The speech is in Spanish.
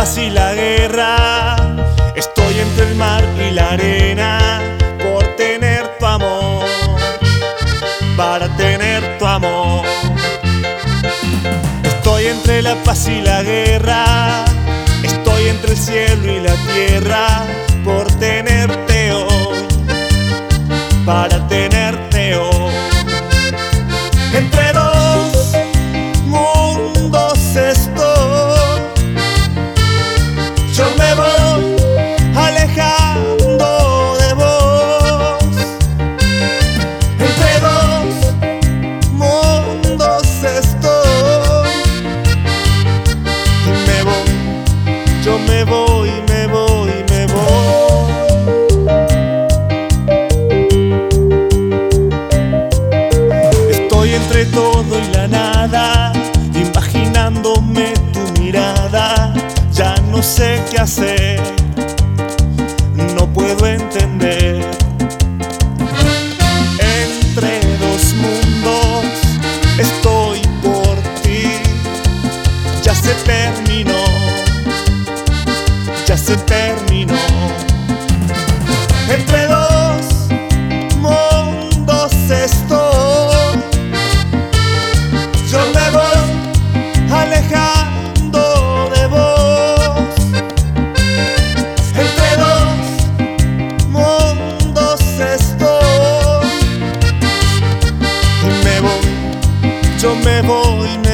paz y la guerra. Estoy entre el mar y la arena por tener tu amor, para tener tu amor. Estoy entre la paz y la guerra, estoy entre el cielo y la tierra por tenerte hoy, para tenerte hoy. Entre dos mundos estoy, yo me voy alejando de vos. Entre dos mundos estoy y me voy, yo me voy, me voy, me voy. Estoy entre todo y la nada, imaginándome tu mirada. Ya no sé qué hacer, no puedo entender. Entre dos mundos estoy por ti. Ya se terminó, ya se terminó. Entre dos mundos estoy, yo me voy alejando de vos. Entre dos mundos estoy y me voy, yo me voy.